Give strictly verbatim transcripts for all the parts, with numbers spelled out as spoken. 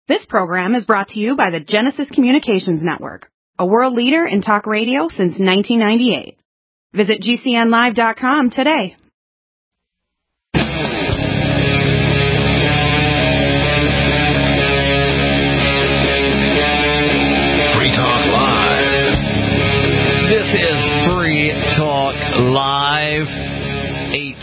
This program is brought to you by the Genesis Communications Network, a world leader in talk radio since nineteen ninety-eight. Visit G C N live dot com today. Free Talk Live. This is Free Talk Live. eight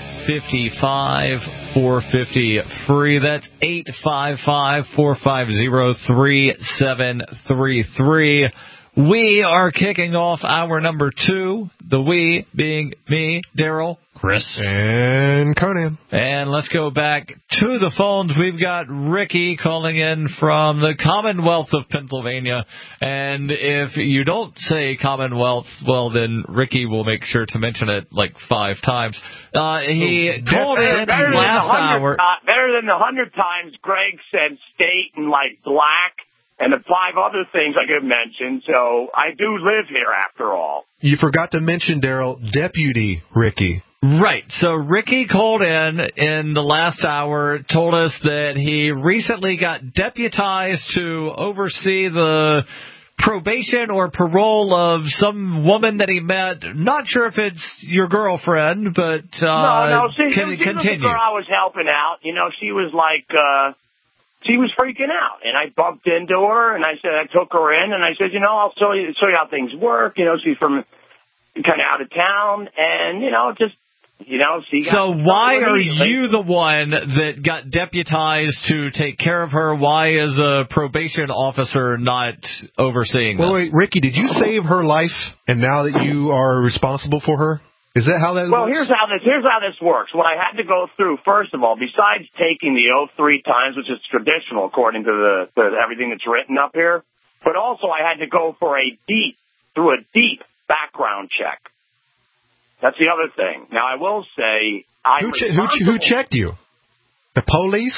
five five, four five zero, free. That's eight five five, four five zero, three seven three three. We are kicking off hour number two, the we being me, Daryl, Chris, and Conan. And let's go back to the phones. We've got Ricky calling in from the Commonwealth of Pennsylvania. And if you don't say Commonwealth, well, then Ricky will make sure to mention it like five times. Uh, he oh, called better, in better last hour. Uh, better than the hundred times Greg said state and like black. And the five other things I could mention, so I do live here after all. You forgot to mention, Daryl, Deputy Ricky. Right. So Ricky called in in the last hour, told us that he recently got deputized to oversee the probation or parole of some woman that he met. Not sure if it's your girlfriend, but uh, no, no, she, can she continue. was the girl I was helping out. You know, she was like... uh She was freaking out, and I bumped into her, and I said, I took her in, and I said, you know, I'll show you, show you how things work. You know, she's from kind of out of town, and, you know, just, you know, she got... So why are you the one that got deputized to take care of her? Why is a probation officer not overseeing this? Well, wait, Ricky, did you save her life, and now that you are responsible for her? Is that how that well, works? here's how this here's how this works. What I had to go through, first of all, besides taking the oath three times, which is traditional according to the to everything that's written up here, but also I had to go for a deep through a deep background check. That's the other thing. Now I will say, I who, che- who, che- who checked you? The police?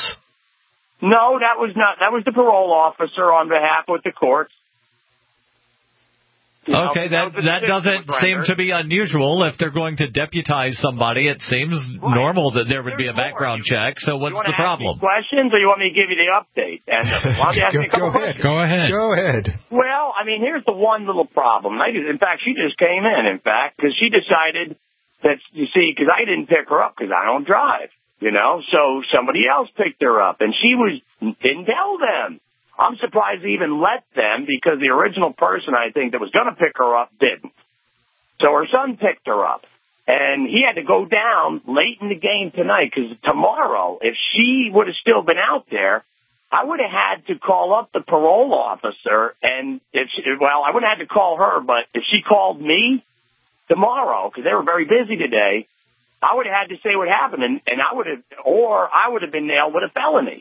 No, that was not. That was the parole officer on behalf of the courts. You know, okay, that that doesn't seem to be unusual. If they're going to deputize somebody, it seems right. normal that there would There's be a background more. check. So what's the problem? Questions, or you want me to give you the update? And uh, why don't you ask go, me a couple go ahead. questions? Go ahead. Go ahead. Well, I mean, here's the one little problem. I, in fact, she just came in. In fact, because she decided that you see, because I didn't pick her up because I don't drive. You know, so somebody else picked her up, and she was didn't tell them. I'm surprised they even let them because the original person, I think, that was going to pick her up didn't. So her son picked her up, and he had to go down late in the game tonight because tomorrow, if she would have still been out there, I would have had to call up the parole officer, and if she, well, I wouldn't have had to call her, but if she called me tomorrow, because they were very busy today, I would have had to say what happened, and, and I would have, or I would have been nailed with a felony.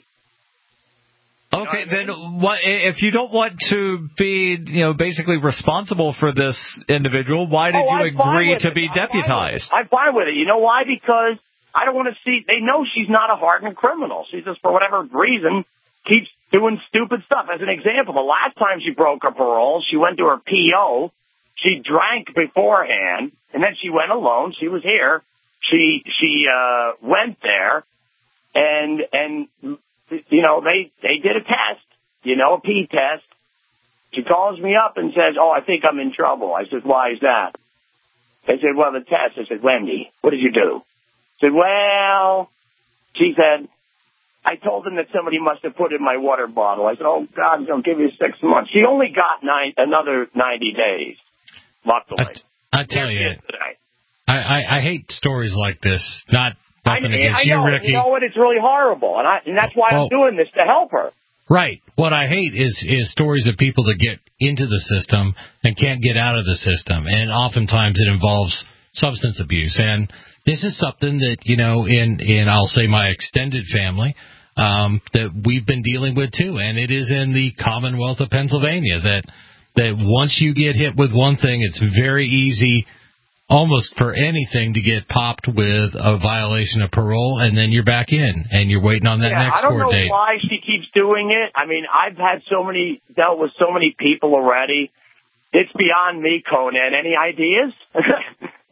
Okay, then what, if you don't want to be, you know, basically responsible for this individual, why did oh, you agree to it. be I'm deputized? Fine I'm fine with it. You know why? Because I don't want to see, they know she's not a hardened criminal. She just, for whatever reason, keeps doing stupid stuff. As an example, the last time she broke her parole, she went to her P O, she drank beforehand, and then she went alone. She was here. She, she, uh, went there, and, and, you know, they, they did a test, you know, a pee test. She calls me up and says, oh, I think I'm in trouble. I said, why is that? They said, well, the test. I said, Wendy, what did you do? I said, well, she said, I told them that somebody must have put it in my water bottle. I said, oh, God, don't give you six months. She only got nine, another ninety days, luckily. I, I tell you, I, I, I hate stories like this. Not Nothing I, against I you, know, Ricky. You know what? It's really horrible, and I and that's why well, I'm doing this, to help her. Right. What I hate is is stories of people that get into the system and can't get out of the system, and oftentimes it involves substance abuse. And this is something that, you know, in in I'll say my extended family um, that we've been dealing with too, and it is in the Commonwealth of Pennsylvania that that once you get hit with one thing, it's very easy. Almost for anything to get popped with a violation of parole, and then you're back in, and you're waiting on that yeah, next court date. I don't know date. why she keeps doing it. I mean, I've had so many, dealt with so many people already. It's beyond me, Conan. Any ideas?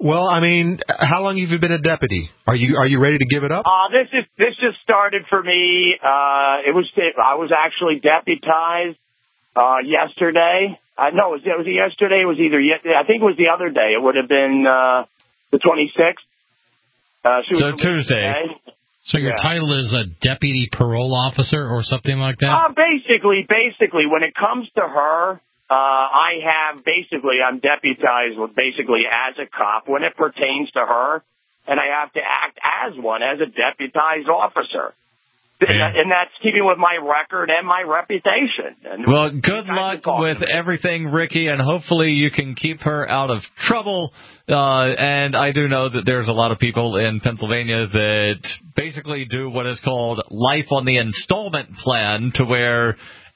Well, I mean, how long have you been a deputy? Are you are you ready to give it up? Uh, this is this just started for me. Uh, it was I was actually deputized uh, yesterday. Uh, no, it was, it was yesterday. It was either I think it was the other day. It would have been uh, the twenty-sixth. Uh, she so was Tuesday. So your yeah. title is a deputy parole officer or something like that? Uh, basically, basically, when it comes to her, uh, I have basically, I'm deputized with basically as a cop when it pertains to her, and I have to act as one, as a deputized officer. Yeah. And that's keeping with my record and my reputation. And well, good luck with everything, Ricky, and hopefully you can keep her out of trouble. Uh, and I do know that there's a lot of people in Pennsylvania that basically do what is called life on the installment plan, to where,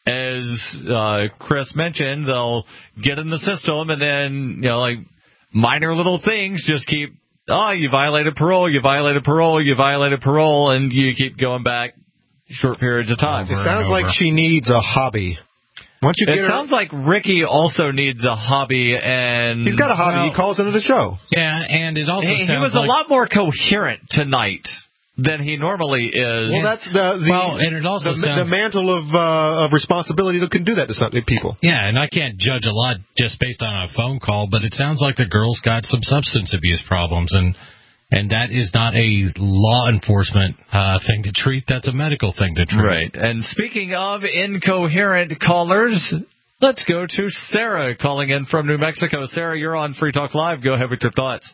as uh, Chris mentioned, they'll get in the system and then, you know, like minor little things just keep, oh, you violated parole, you violated parole, you violated parole, and you keep going back short periods of time. It sounds like she needs a hobby. Once you it get her, sounds like Ricky also needs a hobby, and he's got a hobby. Well, he calls into the show. Yeah, and it also he, sounds he was like, a lot more coherent tonight than he normally is. Well, that's the the, well, and it also the, sounds, the mantle of uh, of responsibility that can do that to some people. Yeah, and I can't judge a lot just based on a phone call, but it sounds like the girl's got some substance abuse problems, and and that is not a law enforcement uh, thing to treat. That's a medical thing to treat. Right. And speaking of incoherent callers, let's go to Sarah calling in from New Mexico. Sarah, you're on Free Talk Live. Go ahead with your thoughts.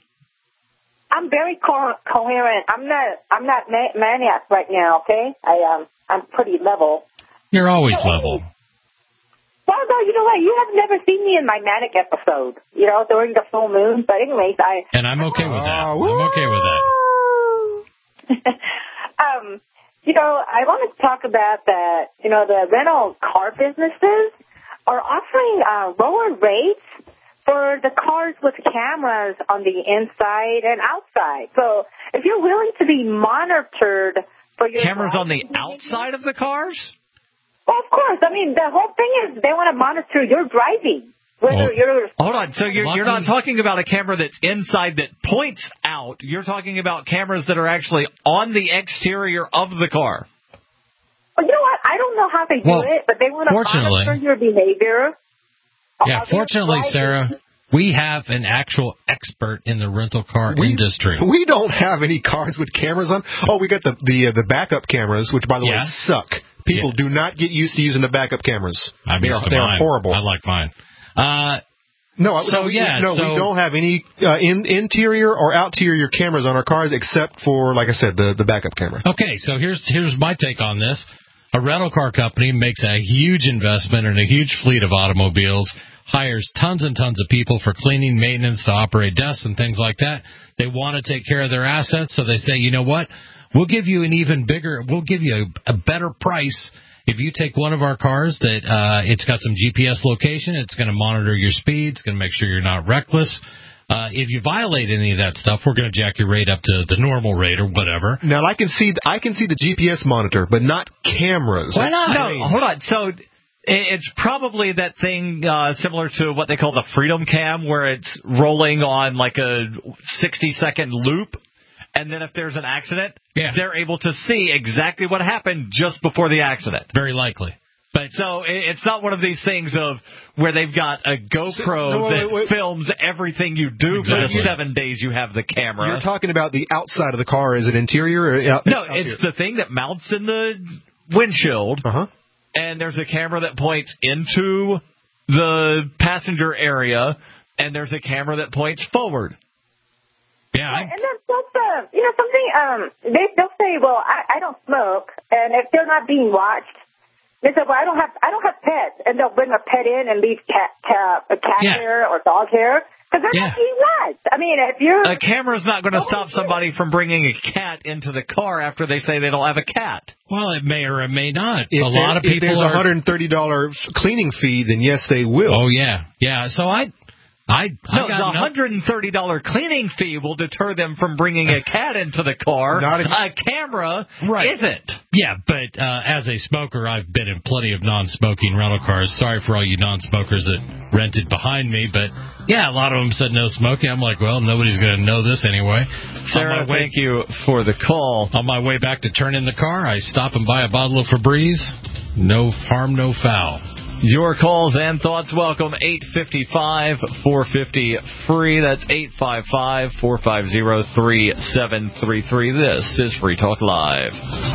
I'm very co- coherent. I'm not. I'm not ma- maniac right now. Okay, I um. I'm pretty level. You're always So, level. Well, no, you know what? You have never seen me in my manic episode. You know, during the full moon. But anyways, I. And I'm okay with that. Uh, I'm okay with that. um, you know, I want to talk about that. You know, the rental car businesses are offering uh, lower rates for the cars with cameras on the inside and outside. So if you're willing to be monitored for your Cameras on the driving outside of the cars? Well, of course. I mean, the whole thing is they want to monitor your driving. Whether Well, you're Hold on. So you're, you're not Lucky- talking about a camera that's inside that points out. You're talking about cameras that are actually on the exterior of the car. Well, you know what? I don't know how they do Well, it, but they want to fortunately- monitor your behavior. Yeah, How you're fortunately, driving. Sarah, we have an actual expert in the rental car We, industry. we don't have any cars with cameras on. Oh, we got the the uh, the backup cameras, which by the Yeah. way suck. People Yeah. do not get used to using the backup cameras. I'm they used are, to they mine. are horrible. I like mine. Uh, No, I- So, no, we- yeah, no, so- we don't have any uh, in, interior or outerior cameras on our cars, except for, like I said, the the backup camera. Okay, so here's here's my take on this. A rental car company makes a huge investment in a huge fleet of automobiles, hires tons and tons of people for cleaning, maintenance, to operate desks and things like that. They want to take care of their assets, so they say, you know what? We'll give you an even bigger, we'll give you a, a better price if you take one of our cars that uh, it's got some G P S location, it's going to monitor your speed, it's going to make sure you're not reckless. Uh, if you violate any of that stuff, we're going to jack your rate up to the normal rate or whatever. Now, I can see I can see the G P S monitor, but not cameras. Why not? That's- No, hold on. So it's probably that thing uh, similar to what they call the Freedom Cam, where it's rolling on like a sixty-second loop, and then if there's an accident, Yeah. they're able to see exactly what happened just before the accident. Very likely. But so it- it's not one of these things of where they've got a GoPro No, wait, that wait, wait. films everything you do for Exactly. the seven days you have the camera. You're talking about the outside of the car. Is it interior or out, no, out it's the thing that mounts in the windshield. Uh huh. And there's a camera that points into the passenger area, and there's a camera that points forward. Yeah, I, And then plus, uh, you know, something, um, they, they'll say, well, I, I don't smoke, and if they're not being watched, they say, well, I don't have, I don't have pets, and they'll bring a pet in and leave cat, cat, a cat Yeah. hair or dog hair, because they're Yeah. not being watched. I mean, if you're, A camera's not going to stop somebody from bringing a cat into the car after they say they don't have a cat. well, it may or it may not. If a lot of there- if people there's a are. one hundred thirty dollars cleaning fee, then yes, they will. Oh yeah, yeah. So I, I, I no, got the no- one hundred thirty dollars cleaning fee will deter them from bringing a cat into the car. Not if- a camera Right. isn't. Yeah, but uh, as a smoker, I've been in plenty of non-smoking rental cars. Sorry for all you non-smokers that rented behind me, but yeah, a lot of them said no smoking. I'm like, well, nobody's going to know this anyway. Sarah, On my way- thank you for the call. On my way back to turn in the car, I stop and buy a bottle of Febreze. No harm, no foul. Your calls and thoughts welcome. eight five five, four five zero, free. That's eight five five, four five zero, three seven three three. This is Free Talk Live.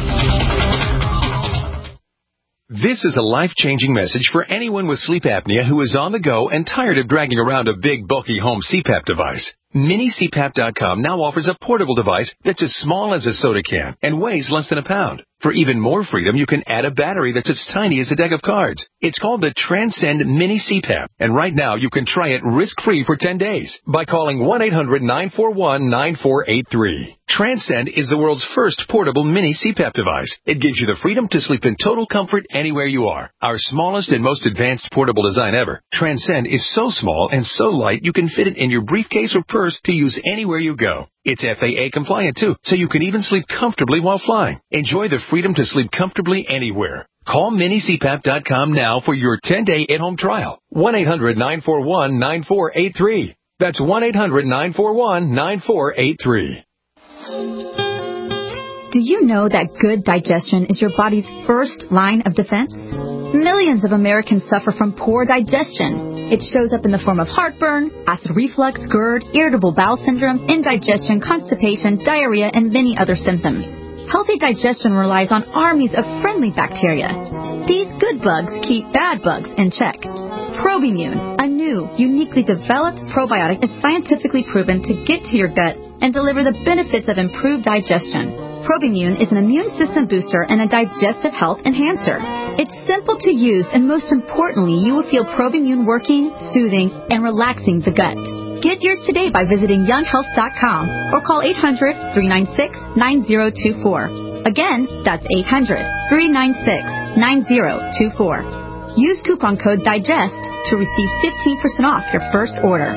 This is a life-changing message for anyone with sleep apnea who is on the go and tired of dragging around a big, bulky home C PAP device. Mini C PAP dot com now offers a portable device that's as small as a soda can and weighs less than a pound. For even more freedom, you can add a battery that's as tiny as a deck of cards. It's called the Transcend Mini C PAP, and right now you can try it risk-free for ten days by calling one eight hundred, nine four one, nine four eight three. Transcend is the world's first portable mini C PAP device. It gives you the freedom to sleep in total comfort anywhere you are. Our smallest and most advanced portable design ever, Transcend is so small and so light you can fit it in your briefcase or purse to use anywhere you go. It's F A A compliant too, so you can even sleep comfortably while flying. Enjoy the freedom to sleep comfortably anywhere. Call Mini C PAP dot com now for your ten-day at-home trial. one eight hundred, nine four one, nine four eight three. That's one eight hundred, nine four one, nine four eight three. Do you know that good digestion is your body's first line of defense? Millions of Americans suffer from poor digestion. It shows up in the form of heartburn, acid reflux, GERD, irritable bowel syndrome, indigestion, constipation, diarrhea, and many other symptoms. Healthy digestion relies on armies of friendly bacteria. These good bugs keep bad bugs in check. Probimune, a new, uniquely developed probiotic, is scientifically proven to get to your gut and deliver the benefits of improved digestion. Probimune is an immune system booster and a digestive health enhancer. It's simple to use, and most importantly, you will feel Probimune working, soothing, and relaxing the gut. Get yours today by visiting young health dot com or call eight hundred, three nine six, nine zero two four. Again, that's eight hundred, three nine six, nine zero two four. Use coupon code DIGEST to receive fifteen percent off your first order.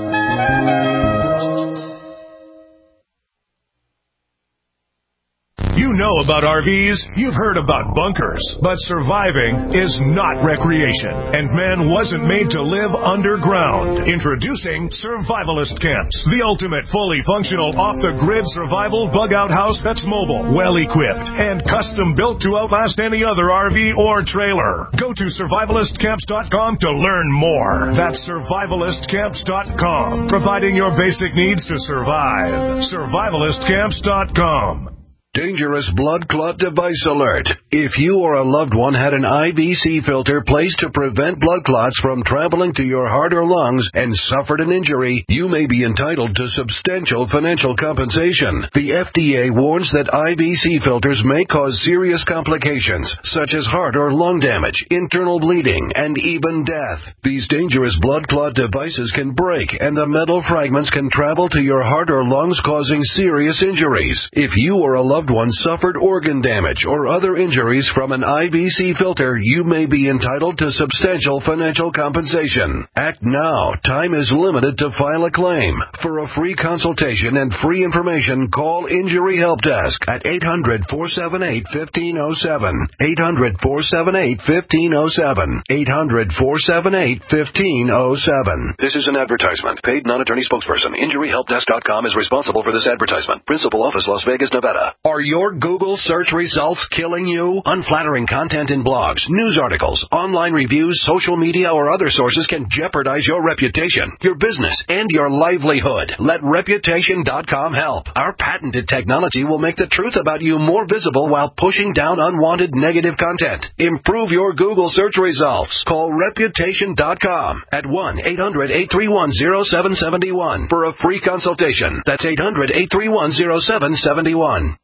You know about R Vs, you've heard about bunkers, but surviving is not recreation, and man wasn't made to live underground. Introducing Survivalist Camps, the ultimate fully functional off-the-grid survival bug-out house that's mobile, well-equipped, and custom-built to outlast any other R V or trailer. Go to survivalist camps dot com to learn more. That's survivalist camps dot com, providing your basic needs to survive. survivalist camps dot com. Dangerous blood clot device alert. If you or a loved one had an I V C filter placed to prevent blood clots from traveling to your heart or lungs and suffered an injury, you may be entitled to substantial financial compensation. The F D A warns that I V C filters may cause serious complications, such as heart or lung damage, internal bleeding, and even death. These dangerous blood clot devices can break, and the metal fragments can travel to your heart or lungs, causing serious injuries. If you or a loved one suffered organ damage or other injuries from an I V C filter, you may be entitled to substantial financial compensation. Act now. Time is limited to file a claim. For a free consultation and free information, call Injury Help Desk at eight hundred, four seven eight, one five zero seven. eight hundred, four seven eight, one five zero seven. eight hundred, four seven eight, one five zero seven. This is an advertisement. Paid non-attorney spokesperson. Injury Help Desk dot com is responsible for this advertisement. Principal office, Las Vegas, Nevada. Are your Google search results killing you? Unflattering content in blogs, news articles, online reviews, social media, or other sources can jeopardize your reputation, your business, and your livelihood. Let reputation dot com help. Our patented technology will make the truth about you more visible while pushing down unwanted negative content. Improve your Google search results. Call reputation dot com at one eight hundred, eight three one, zero seven seven one for a free consultation. That's eight hundred, eight three one, zero seven seven one.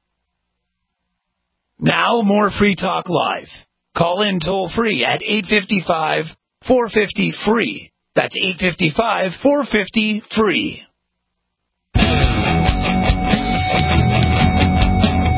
Now more Free Talk Live. Call in toll free at eight five five, four five zero, free. That's eight five five, four five zero, free.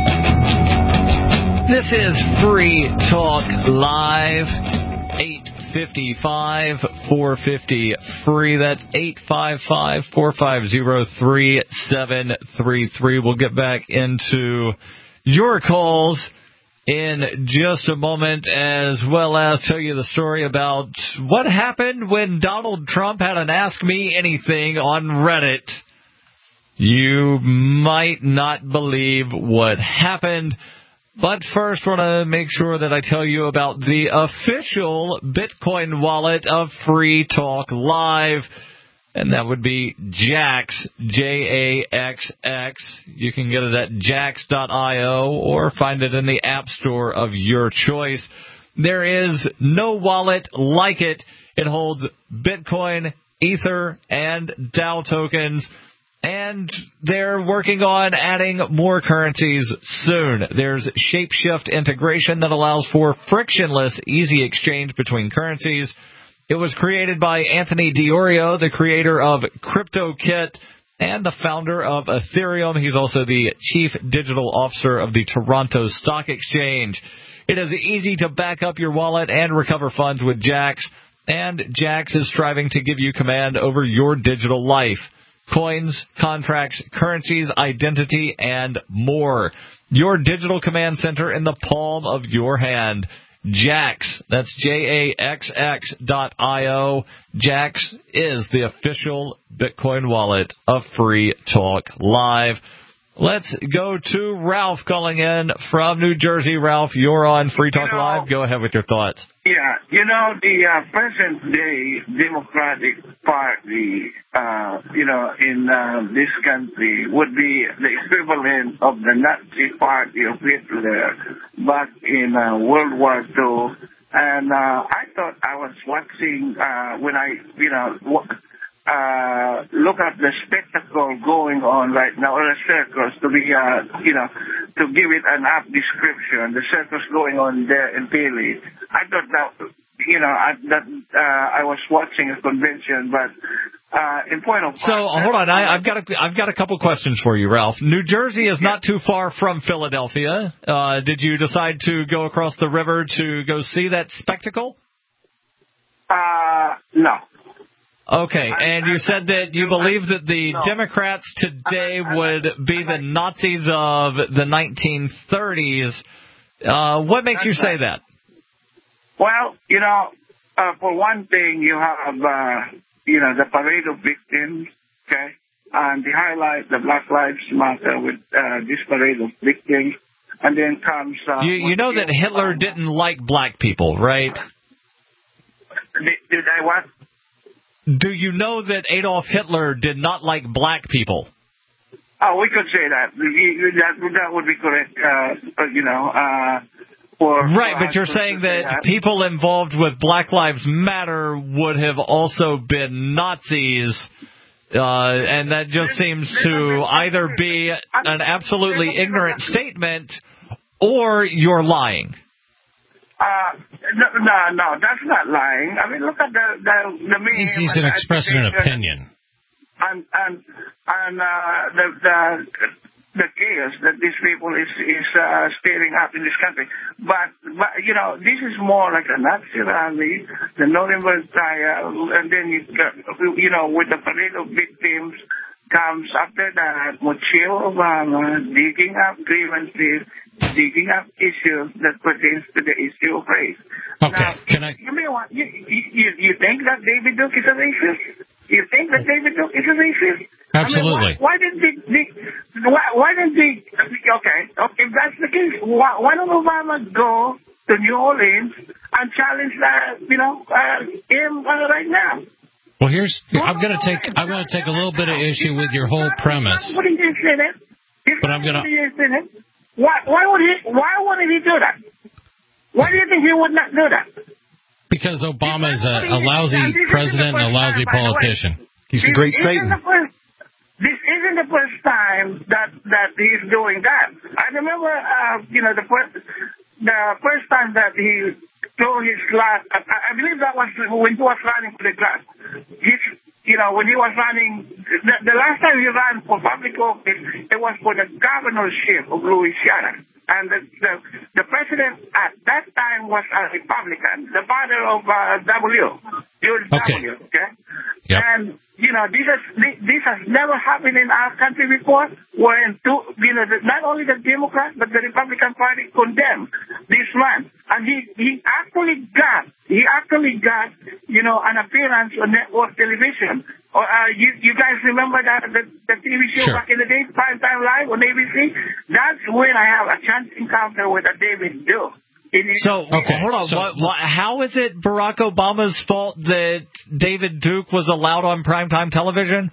This is Free Talk Live. eight five five, four five zero, free. That's eight five five, four five zero, three seven three three. We'll get back into your calls in just a moment, as well as tell you the story about what happened when Donald Trump had an Ask Me Anything on Reddit. You might not believe what happened, but first want to make sure that I tell you about the official Bitcoin wallet of Free Talk Live, and that would be Jaxx, J A X X. You can get it at jaxx dot io or find it in the App Store of your choice. There is no wallet like it. It holds Bitcoin, Ether, and DAO tokens, and they're working on adding more currencies soon. There's Shapeshift integration that allows for frictionless, easy exchange between currencies. It was created by Anthony Diorio, the creator of CryptoKit and the founder of Ethereum. He's also the chief digital officer of the Toronto Stock Exchange. It is easy to back up your wallet and recover funds with Jaxx, and Jaxx is striving to give you command over your digital life. Coins, contracts, currencies, identity, and more. Your digital command center in the palm of your hand. Jaxx, that's J A X X dot I O. Jaxx is the official Bitcoin wallet of Free Talk Live. Let's go to Ralph calling in from New Jersey. Ralph, you're on Free Talk you know, Live. Go ahead with your thoughts. Yeah, you know, the uh, present-day Democratic Party, uh, you know, in uh, this country would be the equivalent of the Nazi Party of Hitler back in uh, World War Two. And uh, I thought I was watching uh, when I, you know, w- uh, look at the spectacle going on right now, or the circus, to be, uh, you know, to give it an apt description, the circus going on there in Philly. I thought that, you know, I, that uh, I was watching a convention, but uh, in point of fact, so hold on, I, I've got a, I've got a couple questions for you, Ralph. New Jersey is not too far from Philadelphia. Uh, did you decide to go across the river to go see that spectacle? Uh, no. Okay, and you said that you believe that the Democrats today would be the Nazis of the nineteen thirties. Uh, what makes you say that? Well, you know, uh, for one thing, you have, uh, you know, the parade of victims, okay, and the highlight, the Black Lives Matter with uh, this parade of victims, and then comes... Uh, you, you know that Hitler um, didn't like black people, right? Did, did I what? Do you know that Adolf Hitler did not like black people? Oh, we could say that. That, that would be correct, uh, you know. Uh, for, right, for but you're saying that, that people involved with Black Lives Matter would have also been Nazis, uh, and that just seems to either be an absolutely ignorant statement or you're lying. Uh, no, no, no, that's not lying. I mean, look at the the, the meaning. He's, he's an expressing an opinion. And and and uh, the the the chaos that these people is is uh, stirring up in this country. But but you know, this is more like a Nazi rally, the Nuremberg trial, and then you you know, with the parade of victims comes after that Michelle Obama digging up grievances, digging up issues that pertains to the issue of race. Okay, now, can I? You may want you, you you think that David Duke is a racist? You think that David Duke is a racist? Absolutely. I mean, why, why didn't they, they why, why didn't they? Okay, okay, if that's the case, why, why don't Obama go to New Orleans and challenge that, you know, uh, him uh, right now? Well, here's I'm going to take I'm going to take a little bit of issue with your whole premise. What did you say that? But I'm going to. Why why would he why wouldn't he do that? Why do you think he would not do that? Because Obama is a, a lousy president and a lousy politician. He's the great Satan. This isn't the first time that that he's doing that. I remember, uh, you know, the first the first time that he threw his glass. I, I believe that was when he was running for the glass. His, you know, when he was running, the, the last time he ran for public office, it was for the governorship of Louisiana. And the, the, the president at that time was a Republican, the father of uh, W. George Okay. W. Okay? Yep. And, you know, this has, this has never happened in our country before, when two, you know, the, not only the Democrat, but the Republican Party condemned this man. And he, he actually got, he actually got, you know, an appearance on network television. Or, uh, you, you guys remember that, the, the T V show Sure. back in the day, Prime Time Live on A B C? That's when I have a chance encounter with a David Duke. So, Okay, hold on. so- what, what, how is it Barack Obama's fault that David Duke was allowed on primetime television?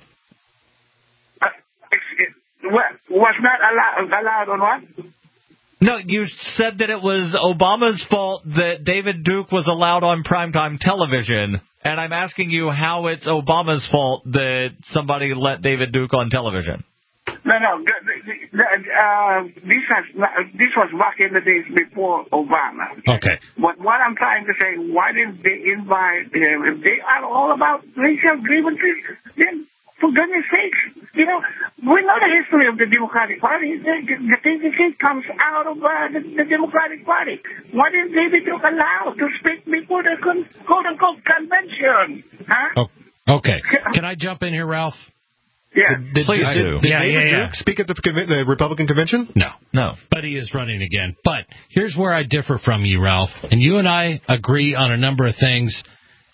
Uh, it, it, was not allowed, allowed on what? No, you said that it was Obama's fault that David Duke was allowed on primetime television, and I'm asking you how it's Obama's fault that somebody let David Duke on television. No, no. The, the, the, uh, this has this was back in the days before Obama. Okay. But what I'm trying to say, why didn't they invite him? If they are all about racial grievances, then for goodness sake, you know, we know the history of the Democratic Party. The, the K K K comes out of uh, the, the Democratic Party. Why didn't David Duke allow to speak before the con- quote-unquote convention? Huh? Oh, okay. Can I jump in here, Ralph? Yeah. Did, Please did, do. did Yeah, David yeah, yeah. Duke speak at the, conven- the Republican convention? No. No. But he is running again. But here's where I differ from you, Ralph. And you and I agree on a number of things.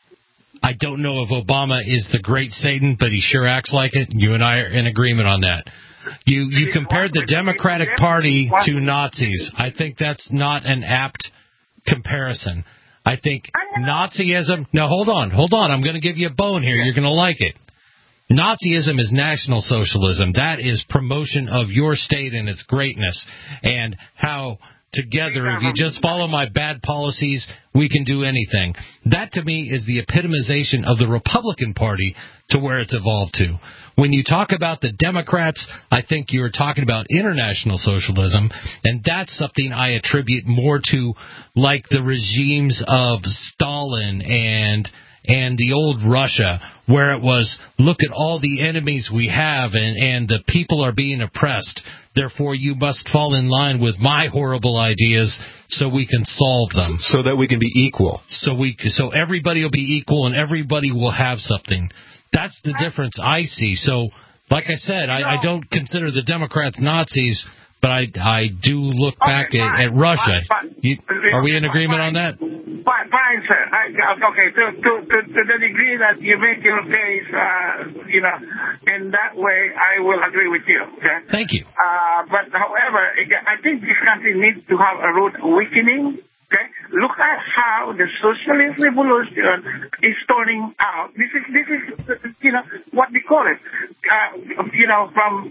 I don't know if Obama is the great Satan, but he sure acts like it. You and I are in agreement on that. You you compared the Democratic Party to Nazis. I think that's not an apt comparison. I think Nazism... Now, hold on. Hold on. I'm going to give you a bone here. You're going to like it. Nazism is National Socialism. That is promotion of your state and its greatness, and how together, if you just follow my bad policies, we can do anything. That, to me, is the epitomization of the Republican Party to where it's evolved to. When you talk about the Democrats, I think you're talking about international socialism, and that's something I attribute more to like the regimes of Stalin and and the old Russia, where it was, look at all the enemies we have, and, and the people are being oppressed. Therefore, you must fall in line with my horrible ideas so we can solve them. So that we can be equal. So we, so everybody will be equal and everybody will have something. That's the difference I see. So, like I said, I, I don't consider the Democrats Nazis, but I, I do look back Okay, at, at Russia. You, are we in agreement on that? Fine, fine, sir. I, okay, to, to, to, to the degree that you make your case, uh, you know, in that way, I will agree with you. Okay? Thank you. Uh, but however, I think this country needs to have a root awakening. Okay, look at how the socialist revolution is turning out. This is, this is, you know, what we call it. Uh, you know, from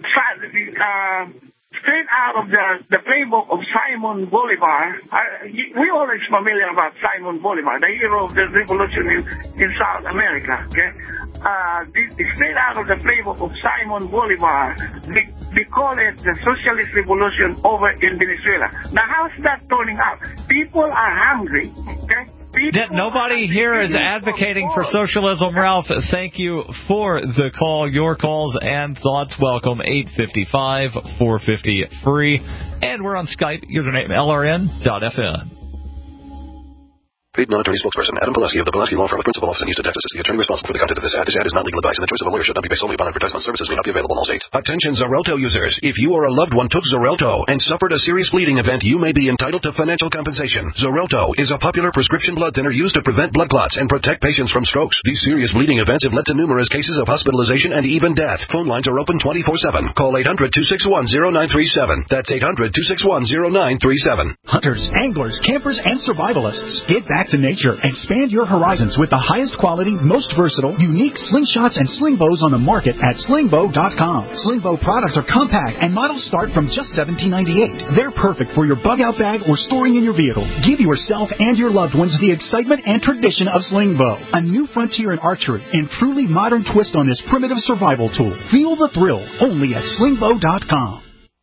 uh, straight out of the the playbook of Simon Bolivar. Uh, we always familiar about Simon Bolivar, the hero of the revolution in, in South America. Okay, uh, this, straight out of the playbook of Simon Bolivar. We, we call it the socialist revolution over in Venezuela. Now, how's that turning out? People are hungry. Okay. That nobody here is advocating for socialism, Ralph. Thank you for the call. Your calls and thoughts welcome. eight five five, four five zero, free. And we're on Skype. Username L R N dot F M. Paid non-attorney spokesperson Adam Pulaski of the Pulaski Law Firm with principal office in Houston, Texas is the attorney responsible for the content of this ad. This ad is not legal advice, and the choice of a lawyer should not be based solely upon advertisement. Services may not be available in all states. Attention Xarelto users. If you or a loved one took Xarelto and suffered a serious bleeding event, you may be entitled to financial compensation. Xarelto is a popular prescription blood thinner used to prevent blood clots and protect patients from strokes. These serious bleeding events have led to numerous cases of hospitalization and even death. Phone lines are open twenty-four seven. Call eight hundred, two six one, zero nine three seven. That's eight hundred, two six one, zero nine three seven. Hunters, anglers, campers, and survivalists. Get back to nature and expand your horizons with the highest quality, most versatile, unique slingshots and sling bows on the market at sling bow dot com. Sling bow products are compact and models start from just seventeen ninety-eight. They're perfect for your bug out bag or storing in your vehicle. Give yourself and your loved ones the excitement and tradition of sling bow, a new frontier in archery and truly modern twist on this primitive survival tool. Feel the thrill only at sling bow dot com.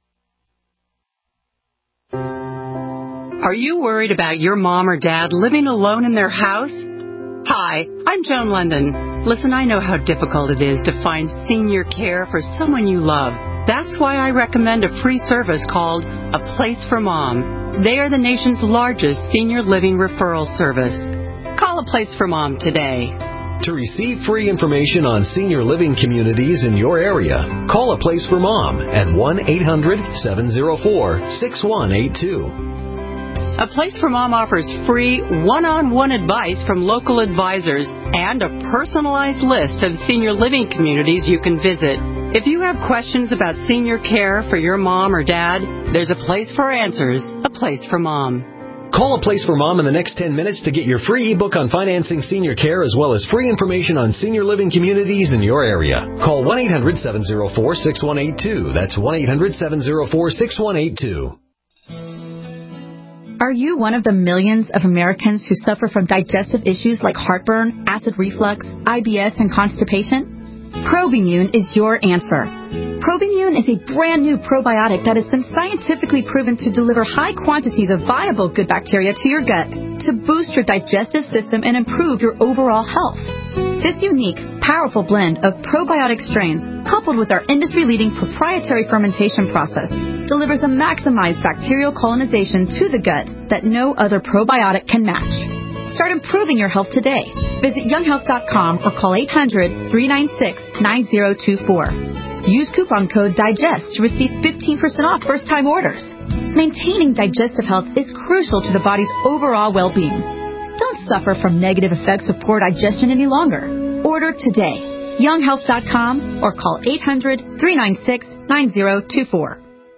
Are you worried about your mom or dad living alone in their house? Hi, I'm Joan London. Listen, I know how difficult it is to find senior care for someone you love. That's why I recommend a free service called A Place for Mom. They are the nation's largest senior living referral service. Call A Place for Mom today. To receive free information on senior living communities in your area, call A Place for Mom at one eight hundred seven oh four six one eight two. A Place for Mom offers free one-on-one advice from local advisors and a personalized list of senior living communities you can visit. If you have questions about senior care for your mom or dad, there's a place for answers, A Place for Mom. Call A Place for Mom in the next ten minutes to get your free ebook on financing senior care as well as free information on senior living communities in your area. Call one eight hundred seven oh four six one eight two. That's one eight hundred seven oh four six one eight two. Are you one of the millions of Americans who suffer from digestive issues like heartburn, acid reflux, I B S, and constipation? Probimune is your answer. Probimune is a brand new probiotic that has been scientifically proven to deliver high quantities of viable good bacteria to your gut to boost your digestive system and improve your overall health. This unique, powerful blend of probiotic strains, coupled with our industry-leading proprietary fermentation process, delivers a maximized bacterial colonization to the gut that no other probiotic can match. Start improving your health today. Visit young health dot com or call eight hundred three nine six nine zero two four. Use coupon code DIGEST to receive fifteen percent off first-time orders. Maintaining digestive health is crucial to the body's overall well-being. Don't suffer from negative effects of poor digestion any longer. Order today. young health dot com or call eight hundred three nine six nine zero two four.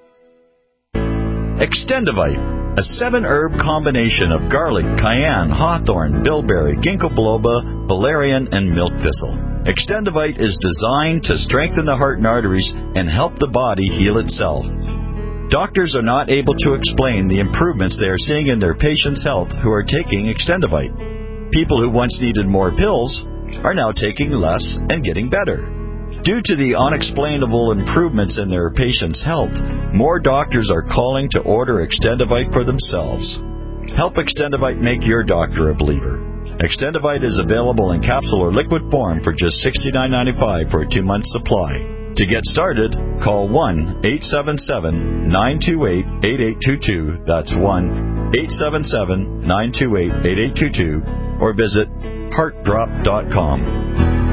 Extendivite, a seven-herb combination of garlic, cayenne, hawthorn, bilberry, ginkgo biloba, valerian, and milk thistle. Extendivite is designed to strengthen the heart and arteries and help the body heal itself. Doctors are not able to explain the improvements they are seeing in their patients' health who are taking Extendivite. People who once needed more pills are now taking less and getting better. Due to the unexplainable improvements in their patients' health, more doctors are calling to order Extendivite for themselves. Help Extendivite make your doctor a believer. Extendivite is available in capsule or liquid form for just sixty-nine ninety-five for a two-month supply. To get started, call one eight seven seven nine two eight eight eight two two. That's one eight seven seven nine two eight eight eight two two, or visit heart drop dot com.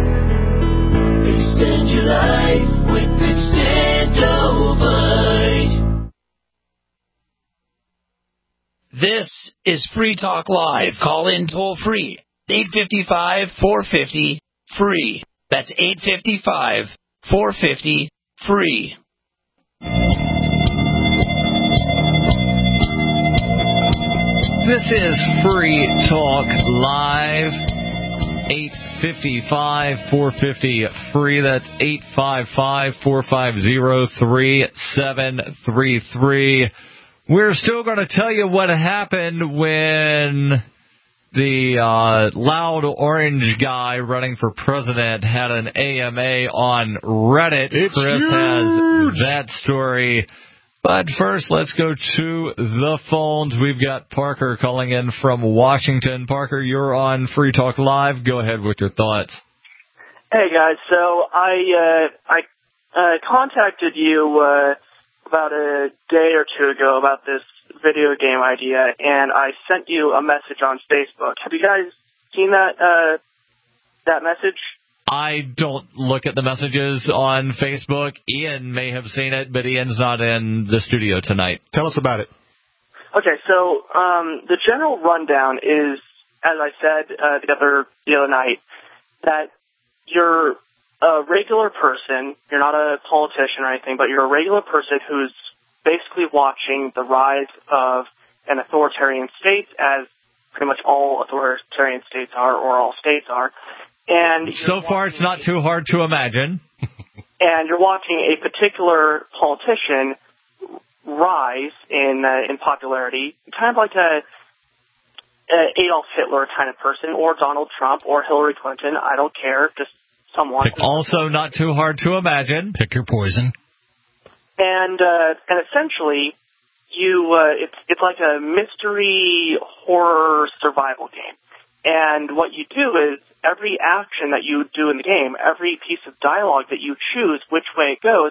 Extend your life with Extendivite. This is Free Talk Live. Call in toll free. eight five five, four five zero, free. That's eight five five, four five zero, free. This is Free Talk Live. eight five five, four five zero, free. That's eight five five, four five zero, three seven three three. We're still going to tell you what happened when the uh, loud orange guy running for president had an A M A on Reddit. It's Chris huge. has that story. But first, let's go to the phones. We've got Parker calling in from Washington. Parker, you're on Free Talk Live. Go ahead with your thoughts. Hey, guys. So I uh, I uh, contacted you uh, about a day or two ago about this video game idea, and I sent you a message on Facebook. Have you guys seen that uh, that message? I don't look at the messages on Facebook. Ian may have seen it, but Ian's not in the studio tonight. Tell us about it. Okay, so um, the general rundown is, as I said uh, the other the other night, that you're a regular person. You're not a politician or anything, but you're a regular person who's basically watching the rise of an authoritarian state, as pretty much all authoritarian states are, or all states are. And so far, it's not too hard to imagine. And you're watching a particular politician rise in uh, in popularity, kind of like a, a Adolf Hitler kind of person, or Donald Trump, or Hillary Clinton. I don't care, just someone. Also, not too hard to imagine. Pick your poison. And uh, and essentially, you uh, it's it's like a mystery horror survival game. And what you do is every action that you do in the game, every piece of dialogue that you choose, which way it goes,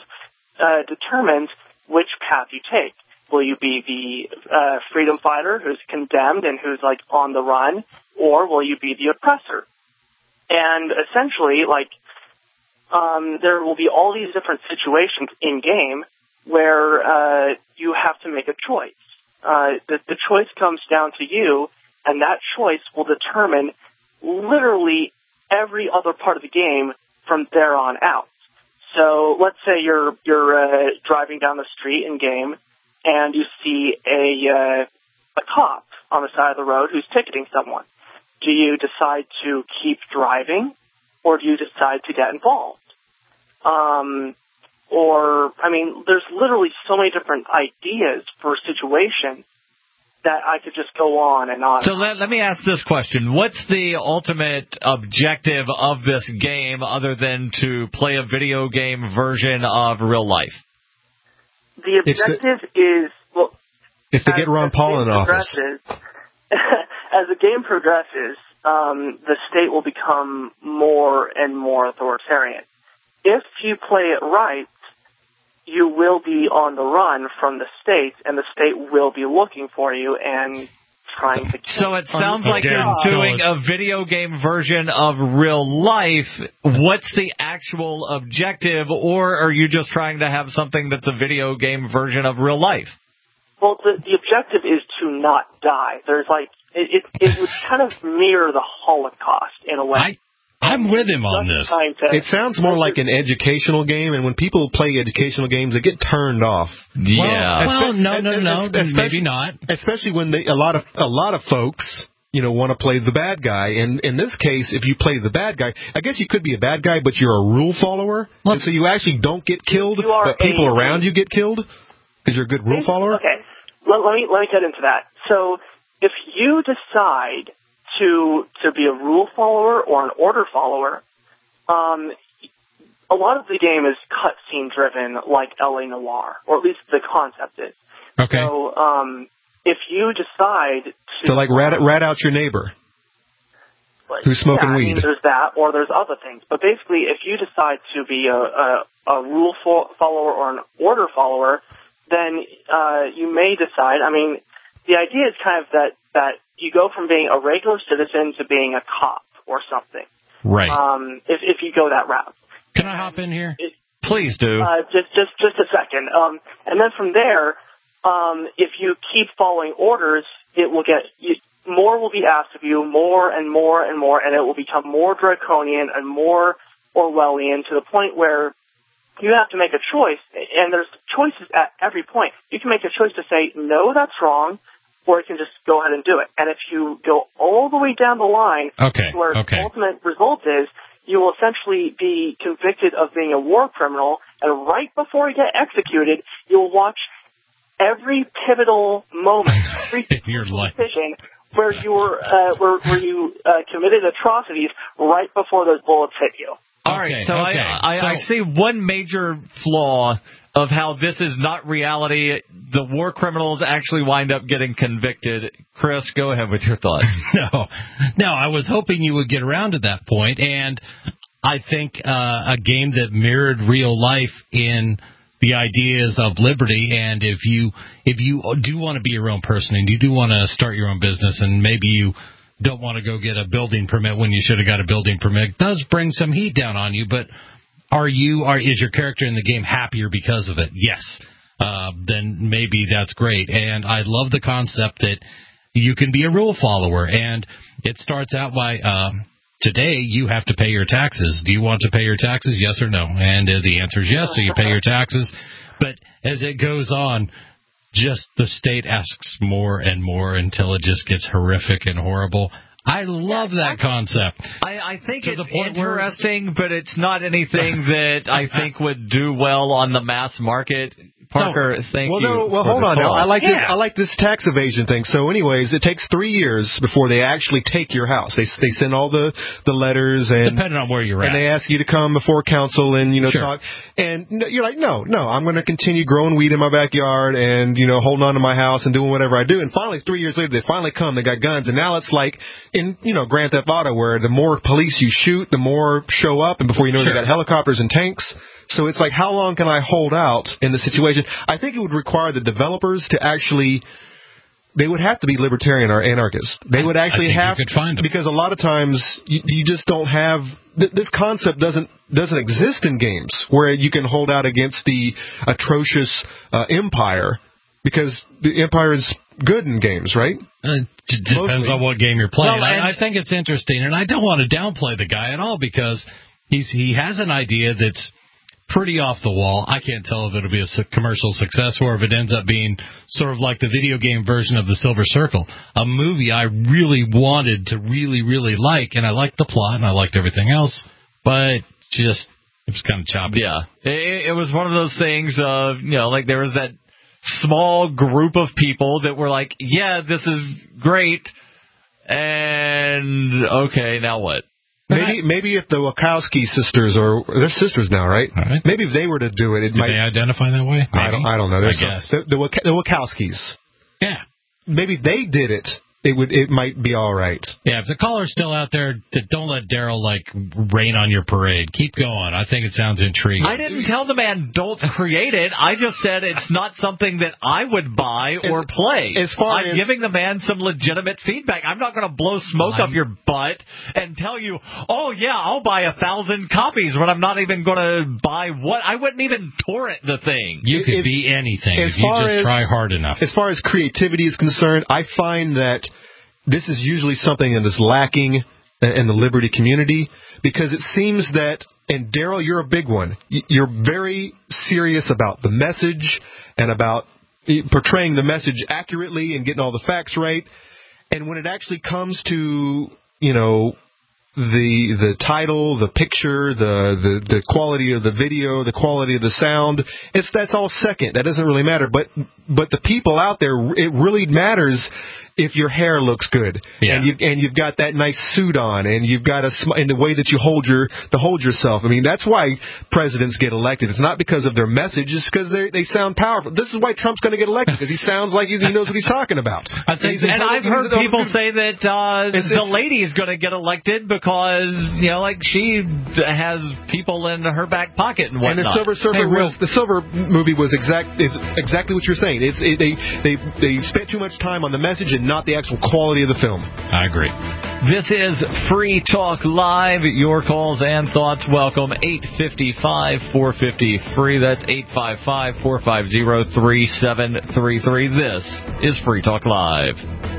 uh, determines which path you take. Will you be the uh, freedom fighter who's condemned and who's like on the run, or will you be the oppressor? And essentially, like, um, there will be all these different situations in game where uh, you have to make a choice. Uh, the, the choice comes down to you, and that choice will determine literally every other part of the game from there on out. So let's say you're you're uh, driving down the street in game, and you see a uh, a cop on the side of the road who's ticketing someone. Do you decide to keep driving, or do you decide to get involved? Um, or, I mean, there's literally so many different ideas for situations that I could just go on and on. So let, let me ask this question. What's the ultimate objective of this game other than to play a video game version of real life? The objective it's the, is... well, it's to get Ron Paul in office. As the game progresses, um, the state will become more and more authoritarian. If you play it right, you will be on the run from the state, and the state will be looking for you and trying to kill you. So it sounds like you're doing a video game version of real life. What's the actual objective, or are you just trying to have something that's a video game version of real life? Well, the, the objective is to not die. There's like, it, it, it would kind of mirror the Holocaust in a way. I, I'm with him on this. To, it sounds more like an educational game, and when people play educational games, they get turned off. Yeah. Well, well no, no, no, no, maybe not. Especially when they, a lot of a lot of folks, you know, want to play the bad guy. And in this case, if you play the bad guy, I guess you could be a bad guy, but you're a rule follower, and so you actually don't get killed, but people a, around you get killed because you're a good rule follower. Okay. Let, let me let me get into that. So, if you decide to to be a rule follower or an order follower, um, a lot of the game is cutscene driven, like L A Noire, or at least the concept is. Okay. So, um, if you decide to so like rat rat out your neighbor like, who's smoking yeah, I weed. mean, there's that, or there's other things. But basically, if you decide to be a a, a rule fo- follower or an order follower, then uh, you may decide, I mean, the idea is kind of that, that you go from being a regular citizen to being a cop or something. Right. Um, if, if you go that route. Can I hop in here? It, Please do. Uh, just, just, just a second. Um, and then from there, um, if you keep following orders, it will get, you, more will be asked of you, more and more and more, and it will become more draconian and more Orwellian to the point where you have to make a choice, and there's choices at every point. You can make a choice to say, no, that's wrong, or you can just go ahead and do it. And if you go all the way down the line okay, to where okay. the ultimate result is, you will essentially be convicted of being a war criminal, and right before you get executed, you'll watch every pivotal moment, every Your life. decision where you were, uh, where, where you uh, committed atrocities right before those bullets hit you. All right, okay, so okay. I, I, so, I see one major flaw of how this is not reality. The war criminals actually wind up getting convicted. Chris, go ahead with your thought. No, no, I was hoping you would get around to that point, and I think uh, a game that mirrored real life in the ideas of liberty, and if you if you do want to be your own person and you do want to start your own business, and maybe you don't want to go get a building permit when you should have got a building permit, it does bring some heat down on you, but are you, are, is your character in the game happier because of it? Yes. Uh, then maybe that's great. And I love the concept that you can be a rule follower, and it starts out by, uh, today you have to pay your taxes. Do you want to pay your taxes? Yes or no? And uh, the answer is yes, so you pay your taxes. But as it goes on, just the state asks more and more until it just gets horrific and horrible. I love that concept. I, I think it's interesting, but it's not anything that I think would do well on the mass market. Parker, no. thank well, you. No, well, for hold the on call. now. I like yeah. this. I like this tax evasion thing. So, anyways, it takes three years before they actually take your house. They they send all the, the letters and depending on where you're and at, and they ask you to come before council and you know sure. talk. And you're like, no, no, I'm going to continue growing weed in my backyard and you know holding on to my house and doing whatever I do. And finally, three years later, they finally come. They got guns, and now it's like in you know Grand Theft Auto, where the more police you shoot, the more show up, and before you know, sure. they got helicopters and tanks. So it's like, how long can I hold out in the situation? I think it would require the developers to actually, they would have to be libertarian or anarchists. They would actually I think have, you could find them. because a lot of times you, you just don't have, th- this concept doesn't doesn't exist in games where you can hold out against the atrocious uh, Empire, because the Empire is good in games, right? Uh, it depends Mostly. on what game you're playing. Well, and- I, I think it's interesting, and I don't want to downplay the guy at all, because he's he has an idea that's pretty off the wall. I can't tell if it'll be a su- commercial success or if it ends up being sort of like the video game version of The Silver Circle, a movie I really wanted to really, really like, and I liked the plot and I liked everything else, but just it was kind of choppy. Yeah, it, it was one of those things of, you know, like there was that small group of people that were like, yeah, this is great, and okay, now what? Maybe maybe if the Wachowski sisters, or they're sisters now, right? right. Maybe if they were to do it, it Do might. they identify that way? Maybe. I don't. I don't know. There's I guess. some, the, the, Wach- the Wachowskis. Yeah. Maybe if they did it, it would. It might be all right. Yeah, if the caller's still out there, th- don't let Daryl, like, rain on your parade. Keep going. I think it sounds intriguing. I didn't tell the man don't create it. I just said it's not something that I would buy or As- play. as far I'm as- giving the man some legitimate feedback. I'm not going to blow smoke I'm- up your butt and tell you, oh, yeah, I'll buy a thousand copies when I'm not even going to buy what. I wouldn't even torrent the thing. You could As- be anything as if you far just as- try hard enough. As far as creativity is concerned, I find that this is usually something that is lacking in the liberty community, because it seems that, and Daryl, you're a big one, you're very serious about the message and about portraying the message accurately and getting all the facts right. And when it actually comes to, you know, the the title, the picture, the, the, the quality of the video, the quality of the sound, it's that's all second. That doesn't really matter. But but the people out there, it really matters if your hair looks good, Yeah. and you and you've got that nice suit on, and you've got a sm- in the way that you hold your to hold yourself. I mean, that's why presidents get elected. It's not because of their message; it's because they they sound powerful. This is why Trump's going to get elected, because he sounds like he, he knows what he's talking about. I think, and, he's- and I've he's- heard he's- people say that uh, It's- the it's- lady is going to get elected because, you know, like she has people in her back pocket and And the whatnot. Silver Surfer Hey, real- was the Silver movie was exact is exactly what you're saying. It's it, they they they spent too much time on the message and not the actual quality of the film. I agree. This is Free Talk Live. Your calls and thoughts welcome. eight five five, four five zero, free. That's eight five five, four five zero, three seven three three. This is Free Talk Live.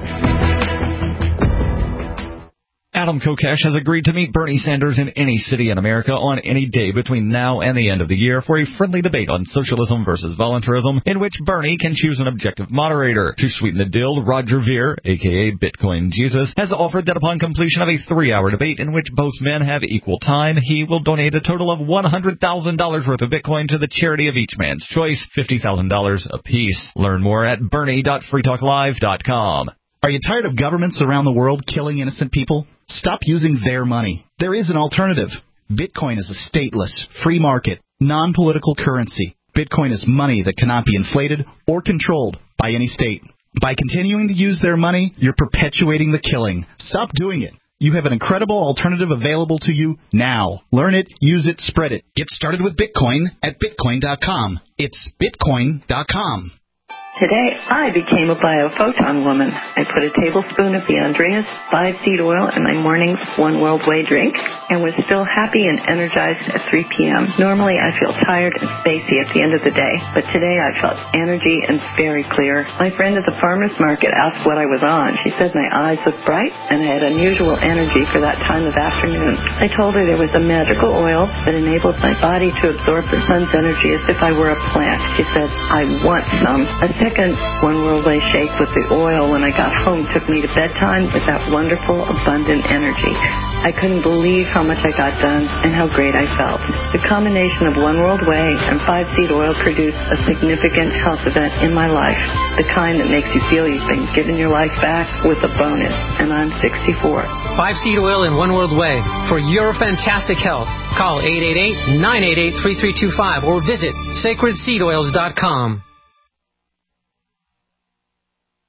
Adam Kokesh has agreed to meet Bernie Sanders in any city in America on any day between now and the end of the year for a friendly debate on socialism versus voluntarism, in which Bernie can choose an objective moderator. To sweeten the deal, Roger Ver, a k a. Bitcoin Jesus, has offered that upon completion of a three-hour debate in which both men have equal time, he will donate a total of one hundred thousand dollars worth of Bitcoin to the charity of each man's choice, fifty thousand dollars apiece. Learn more at bernie dot free talk live dot com. Are you tired of governments around the world killing innocent people? Stop using their money. There is an alternative. Bitcoin is a stateless, free market, non-political currency. Bitcoin is money that cannot be inflated or controlled by any state. By continuing to use their money, you're perpetuating the killing. Stop doing it. You have an incredible alternative available to you now. Learn it, use it, spread it. Get started with Bitcoin at bitcoin dot com. It's bitcoin dot com. Today, I became a biophoton woman. I put a tablespoon of the Andreas five-seed oil in my morning's One World Way drink and was still happy and energized at three p.m. Normally, I feel tired and spacey at the end of the day, but today I felt energy and very clear. My friend at the farmer's market asked what I was on. She said my eyes looked bright and I had unusual energy for that time of afternoon. I told her there was a magical oil that enabled my body to absorb the sun's energy as if I were a plant. She said, I want some. A second One World Way shake with the oil when I got home took me to bedtime with that wonderful, abundant energy. I couldn't believe how much I got done and how great I felt. The combination of One World Way and five-seed oil produced a significant health event in my life, the kind that makes you feel you've been given your life back with a bonus, and I'm sixty-four. Five-seed oil in One World Way for your fantastic health. Call eight eight eight, nine eight eight, three three two five or visit sacred seed oils dot com.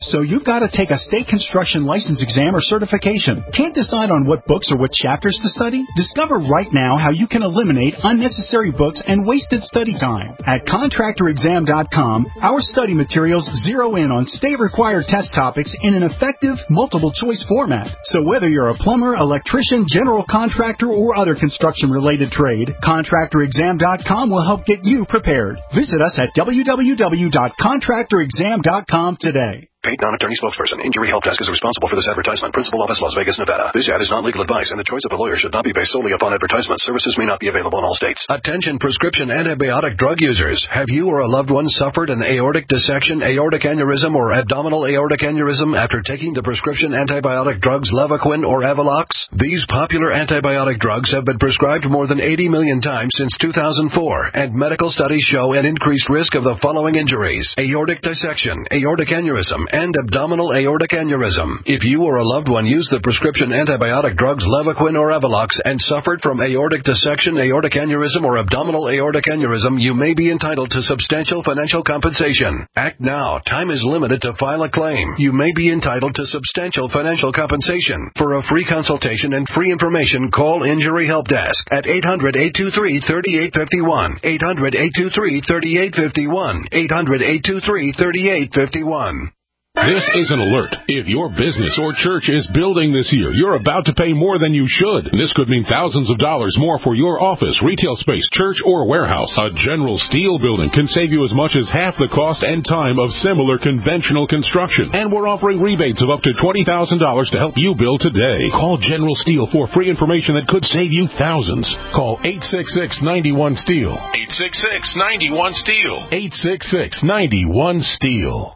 So you've got to take a state construction license exam or certification. Can't decide on what books or what chapters to study? Discover right now how you can eliminate unnecessary books and wasted study time. At contractor exam dot com, our study materials zero in on state-required test topics in an effective, multiple-choice format. So whether you're a plumber, electrician, general contractor, or other construction-related trade, contractor exam dot com will help get you prepared. Visit us at w w w dot contractor exam dot com today. Paid non-attorney spokesperson. Injury Help Desk is responsible for this advertisement. Principal office, Las Vegas, Nevada. This ad is not legal advice, and the choice of a lawyer should not be based solely upon advertisement. Services may not be available in all states. Attention prescription antibiotic drug users. Have you or a loved one suffered an aortic dissection, aortic aneurysm, or abdominal aortic aneurysm after taking the prescription antibiotic drugs Levaquin or Avelox? These popular antibiotic drugs have been prescribed more than eighty million times since two thousand four, and medical studies show an increased risk of the following injuries: aortic dissection, aortic aneurysm, and abdominal aortic aneurysm. If you or a loved one used the prescription antibiotic drugs Levaquin or Avelox and suffered from aortic dissection, aortic aneurysm, or abdominal aortic aneurysm, you may be entitled to substantial financial compensation. Act now. Time is limited to file a claim. You may be entitled to substantial financial compensation. For a free consultation and free information, call Injury Help Desk at eight hundred, eight two three, three eight five one, eight hundred, eight two three, three eight five one, eight hundred, eight two three, three eight five one. This is an alert. If your business or church is building this year, you're about to pay more than you should. This could mean thousands of dollars more for your office, retail space, church, or warehouse. A General Steel building can save you as much as half the cost and time of similar conventional construction. And we're offering rebates of up to twenty thousand dollars to help you build today. Call General Steel for free information that could save you thousands. Call eight six six, nine one, STEEL. eight six six, nine one, STEEL. eight six six, nine one, STEEL.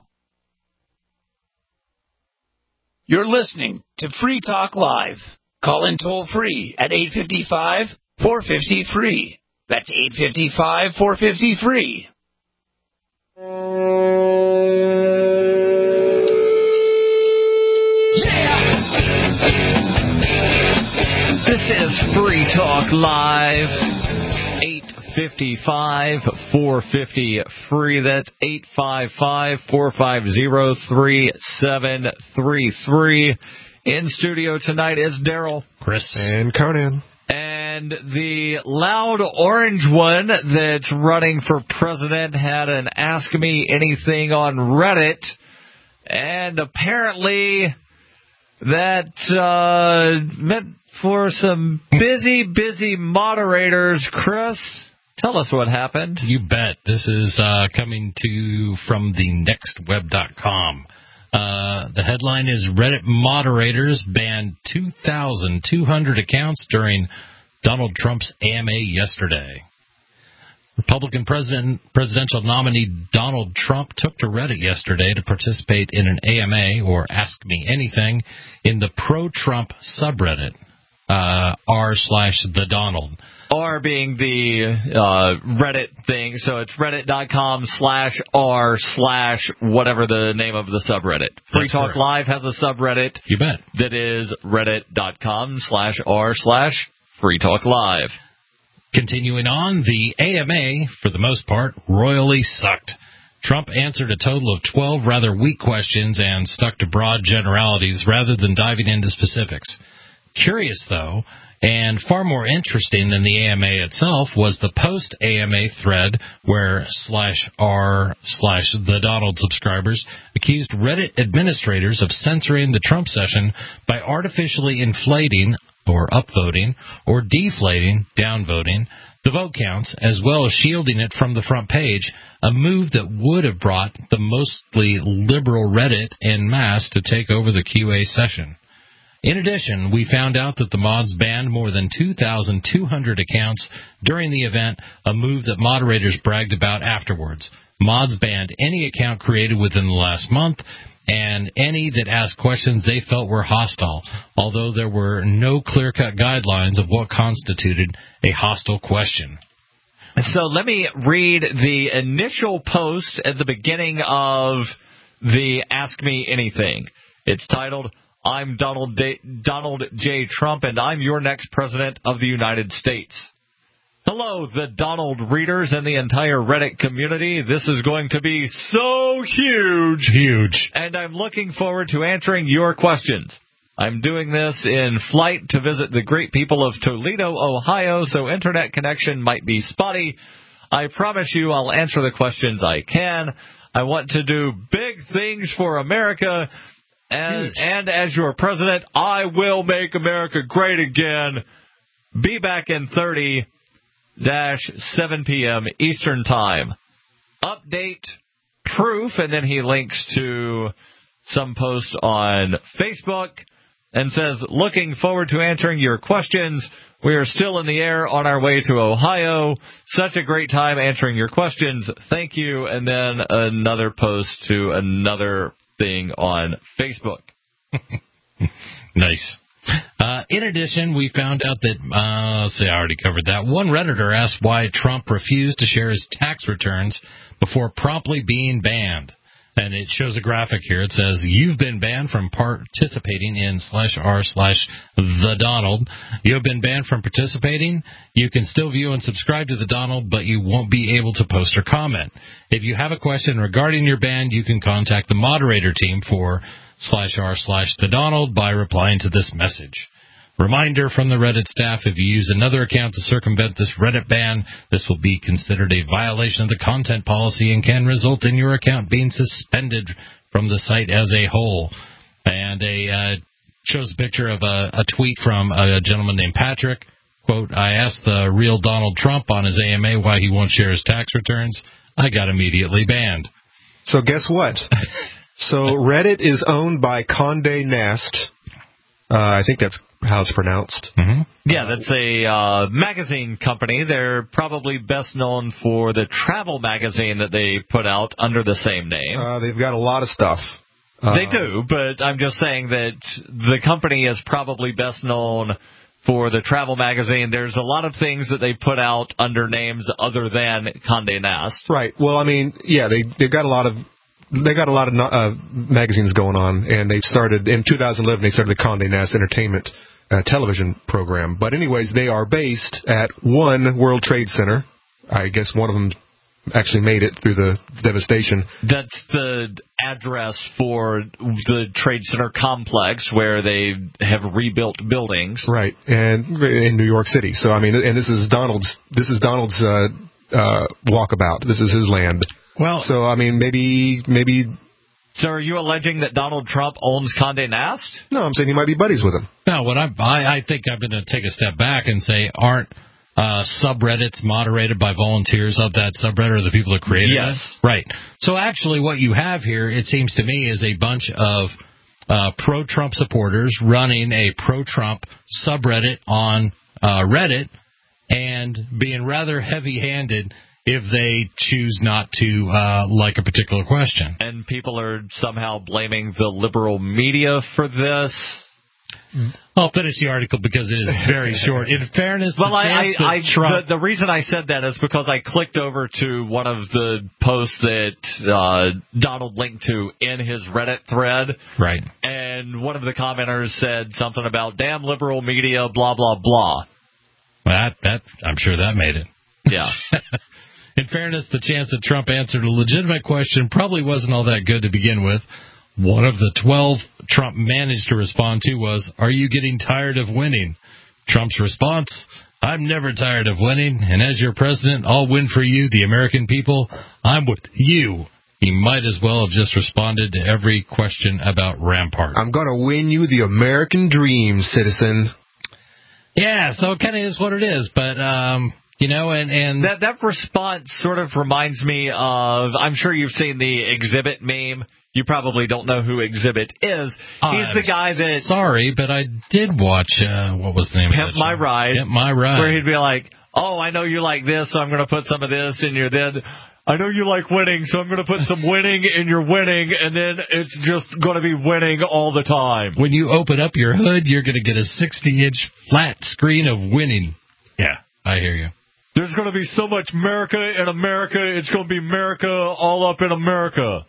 You're listening to Free Talk Live. Call in toll free at eight five five, four five zero, free. That's eight five five, four five zero, free. This is Free Talk Live. eight five five, four five zero, free. That's eight five five, four five zero, three seven three three. In studio tonight is Daryl, Chris, and Conan. And the loud orange one that's running for president had an Ask Me Anything on Reddit. And apparently that uh, meant for some busy, busy moderators. Chris, tell us what happened. You bet. This is uh, coming to you from the next web dot com. Uh, the headline is Reddit moderators banned two thousand two hundred accounts during Donald Trump's A M A yesterday. Republican president, presidential nominee Donald Trump took to Reddit yesterday to participate in an A M A, or Ask Me Anything, in the pro-Trump subreddit, uh, r slash the Donald. R being the uh, Reddit thing, so it's reddit.com slash r slash whatever the name of the subreddit. Free Talk Live has a subreddit. You bet. That is reddit.com slash r slash Free Talk Live. Continuing on, the A M A, for the most part, royally sucked. Trump answered a total of twelve rather weak questions and stuck to broad generalities rather than diving into specifics. Curious, though, and far more interesting than the A M A itself was the post-A M A thread where slash r slash the Donald subscribers accused Reddit administrators of censoring the Trump session by artificially inflating or upvoting or deflating, downvoting, the vote counts, as well as shielding it from the front page, a move that would have brought the mostly liberal Reddit en masse to take over the Q A session. In addition, we found out that the mods banned more than two thousand two hundred accounts during the event, a move that moderators bragged about afterwards. Mods banned any account created within the last month, and any that asked questions they felt were hostile, although there were no clear-cut guidelines of what constituted a hostile question. So let me read the initial post at the beginning of the Ask Me Anything. It's titled, I'm Donald, D- Donald J. Trump, and I'm your next president of the United States. Hello, the Donald readers and the entire Reddit community. This is going to be so huge. Huge. And I'm looking forward to answering your questions. I'm doing this in flight to visit the great people of Toledo, Ohio, so internet connection might be spotty. I promise you I'll answer the questions I can. I want to do big things for America, and, and as your president, I will make America great again. Be back in thirty dash seven p.m. Eastern Time. Update, proof, and then he links to some post on Facebook and says, looking forward to answering your questions. We are still in the air on our way to Ohio. Such a great time answering your questions. Thank you. And then another post to another thing on Facebook. Nice. Uh, in addition, we found out that, uh, let's see, I already covered that. One Redditor asked why Trump refused to share his tax returns before promptly being banned. And it shows a graphic here. It says, you've been banned from participating in slash r slash the Donald. You have been banned from participating. You can still view and subscribe to the Donald, but you won't be able to post or comment. If you have a question regarding your ban, you can contact the moderator team for slash r slash the Donald by replying to this message. Reminder from the Reddit staff, if you use another account to circumvent this Reddit ban, this will be considered a violation of the content policy and can result in your account being suspended from the site as a whole. And a uh, shows a picture of a, a tweet from a gentleman named Patrick. Quote, I asked the real Donald Trump on his A M A why he won't share his tax returns. I got immediately banned. So guess what? So Reddit is owned by Condé Nast. Uh, I think that's how it's pronounced. Mm-hmm. Yeah, that's a uh, magazine company. They're probably best known for the travel magazine that they put out under the same name. Uh, they've got a lot of stuff. Uh, they do, but I'm just saying that the company is probably best known for the travel magazine. There's a lot of things that they put out under names other than Condé Nast. Right. Well, I mean, yeah, they they've got a lot of they got a lot of uh, magazines going on, and they started in two thousand eleven. They started the Condé Nast Entertainment uh, television program. But anyways, they are based at One World Trade Center. I guess one of them actually made it through the devastation. That's the address for the Trade Center complex where they have rebuilt buildings. Right, and in New York City. So I mean, and this is Donald's. This is Donald's uh, uh, walkabout. This is his land. Well, so I mean, maybe maybe. So are you alleging that Donald Trump owns Condé Nast? No, I'm saying he might be buddies with him. No, what I I, I think I'm going to take a step back and say, aren't Uh, subreddits moderated by volunteers of that subreddit or the people that created yes. it? Right. So actually what you have here, it seems to me, is a bunch of uh, pro-Trump supporters running a pro-Trump subreddit on uh, Reddit and being rather heavy-handed if they choose not to uh, like a particular question. And people are somehow blaming the liberal media for this. I'll finish the article because it is very short. In fairness, well, the I, chance I, I that Trump... the, the reason I said that is because I clicked over to one of the posts that uh, Donald linked to in his Reddit thread. Right. And one of the commenters said something about damn liberal media, blah, blah, blah. That, that I'm sure that made it. Yeah. In fairness, the chance that Trump answered a legitimate question probably wasn't all that good to begin with. One of the twelve Trump managed to respond to was, are you getting tired of winning? Trump's response, I'm never tired of winning, and as your president, I'll win for you, the American people. I'm with you. He might as well have just responded to every question about Rampart. I'm going to win you the American dream, citizen. Yeah, so it kind of is what it is, but... um You know, and, and that that response sort of reminds me of, I'm sure you've seen the Exhibit meme. You probably don't know who Exhibit is. He's the guy that... Sorry, but I did watch, uh, what was the name Pimp of that My show? Ride. Pimp My Ride. Where he'd be like, oh, I know you like this, so I'm going to put some of this in your then. I know you like winning, so I'm going to put some winning in your winning, and then it's just going to be winning all the time. When you open up your hood, you're going to get a sixty-inch flat screen of winning. Yeah, I hear you. There's going to be so much America in America, it's going to be America all up in America.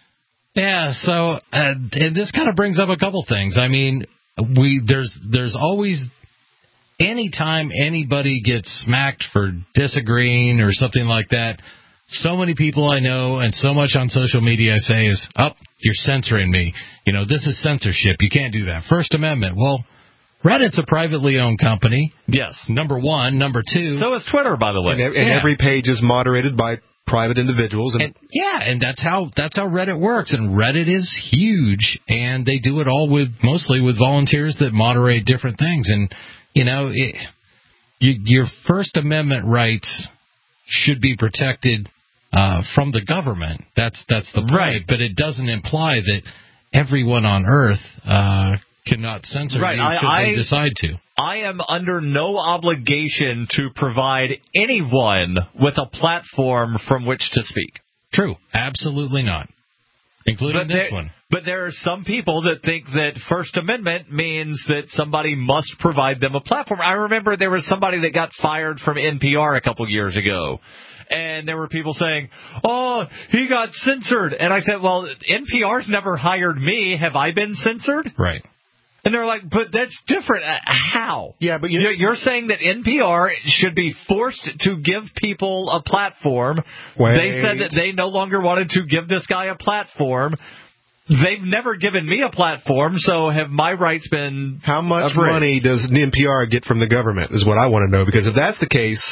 Yeah, so uh, and this kind of brings up a couple things. I mean, we there's there's always anytime anybody gets smacked for disagreeing or something like that, so many people I know and so much on social media I say is, oh, you're censoring me. You know, this is censorship. You can't do that. First Amendment. Well, Reddit's a privately owned company. Yes. Number one. Number two. So is Twitter, by the way. And, and yeah. every page is moderated by private individuals. And, and yeah, and that's how that's how Reddit works. And Reddit is huge, and they do it all with mostly with volunteers that moderate different things. And you know, it, you, your First Amendment rights should be protected uh, from the government. That's that's the point. Right. But it doesn't imply that everyone on Earth uh, cannot censor right. you I, should I, they decide to. I am under no obligation to provide anyone with a platform from which to speak. True. Absolutely not. Including but this there, one. But there are some people that think that First Amendment means that somebody must provide them a platform. I remember there was somebody that got fired from N P R a couple years ago. And there were people saying, oh, he got censored. And I said, well, N P R's never hired me. Have I been censored? Right. And they're like, but that's different. How? Yeah, but you you're, you're saying that N P R should be forced to give people a platform. Wait. They said that they no longer wanted to give this guy a platform. They've never given me a platform, so have my rights been How much abridged? money does N P R get from the government is what I want to know. Because if that's the case,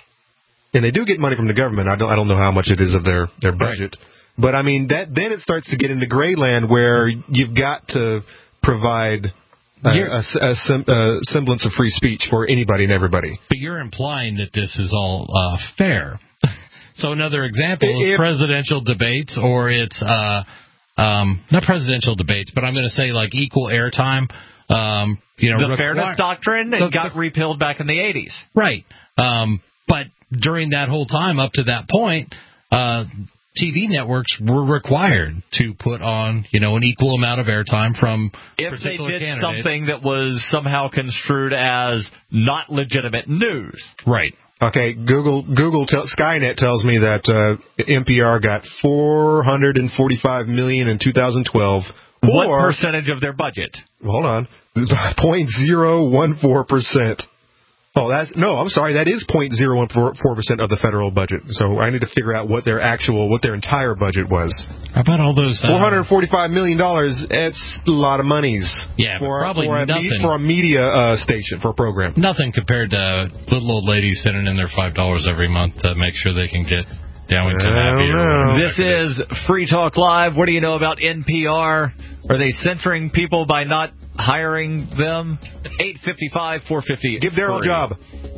and they do get money from the government, I don't I don't know how much it is of their, their budget. Right. But, I mean, that then it starts to get into gray land where you've got to provide a, a, a, sem- a semblance of free speech for anybody and everybody. But you're implying that this is all uh, fair. So another example is if, presidential debates, or it's uh, um, not presidential debates, but I'm going to say like equal airtime. Um, you know, the require- Fairness Doctrine the, got the, repealed back in the eighties. Right. Um, but during that whole time up to that point, uh, T V networks were required to put on, you know, an equal amount of airtime from if particular they did candidates. something that was somehow construed as not legitimate news. Right. Okay, Google Google te- Skynet tells me that uh, N P R got four hundred forty-five million dollars in two thousand twelve. What or, percentage of their budget? Hold on, zero point zero one four percent. Oh, that's no. I'm sorry. That is zero point zero one four percent of the federal budget. So I need to figure out what their actual, what their entire budget was. How about all those? Uh, Four hundred forty-five million dollars. It's a lot of monies. Yeah, for, probably for a nothing me, for a media uh, station for a program. Nothing compared to little old ladies sending in their five dollars every month to make sure they can get Downington Abbey. This is Free Talk Live. What do you know about N P R? Are they censoring people by not hiring them? eight fifty-five, four fifty. Give Daryl a job.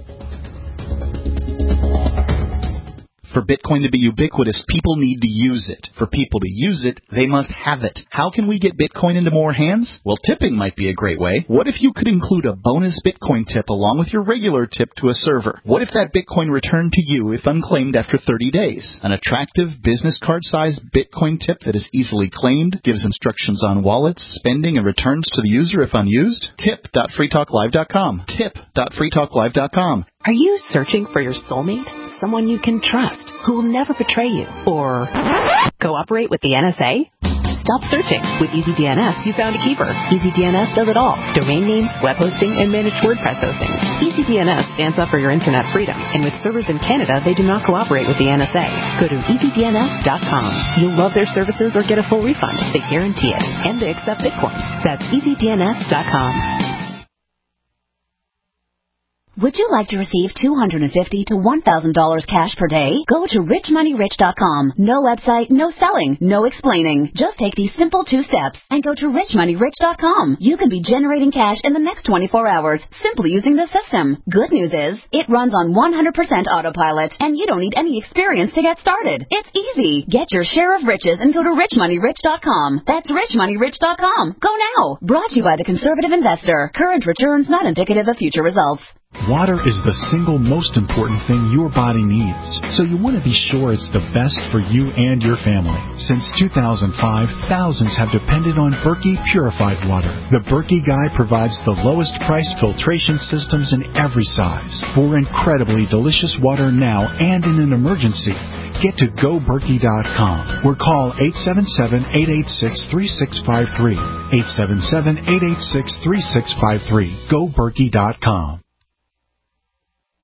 For Bitcoin to be ubiquitous, people need to use it. For people to use it, they must have it. How can we get Bitcoin into more hands? Well, tipping might be a great way. What if you could include a bonus Bitcoin tip along with your regular tip to a server? What if that Bitcoin returned to you if unclaimed after thirty days? An attractive business card-sized Bitcoin tip that is easily claimed, gives instructions on wallets, spending, and returns to the user if unused? tip dot free talk live dot com. tip dot free talk live dot com. Are you searching for your soulmate? Someone you can trust, who will never betray you, or cooperate with the N S A? Stop searching. With EasyDNS, you found a keeper. EasyDNS does it all. Domain names, web hosting, and managed WordPress hosting. EasyDNS stands up for your internet freedom, and with servers in Canada, they do not cooperate with the N S A. Go to easy D N S dot com. You'll love their services or get a full refund. They guarantee it, and they accept Bitcoin. That's easy D N S dot com. Would you like to receive two hundred fifty dollars to one thousand dollars cash per day? Go to rich money rich dot com. No website, no selling, no explaining. Just take these simple two steps and go to rich money rich dot com. You can be generating cash in the next twenty-four hours simply using the system. Good news is, it runs on one hundred percent autopilot and you don't need any experience to get started. It's easy. Get your share of riches and go to rich money rich dot com. That's rich money rich dot com. Go now. Brought to you by the Conservative Investor. Current returns not indicative of future results. Water is the single most important thing your body needs, so you want to be sure it's the best for you and your family. Since two thousand five, thousands have depended on Berkey purified water. The Berkey Guy provides the lowest price filtration systems in every size for incredibly delicious water now and in an emergency. Get to go berkey dot com or call eight seven seven, eight eight six, three six five three. eight seven seven, eight eight six, three six five three. go berkey dot com.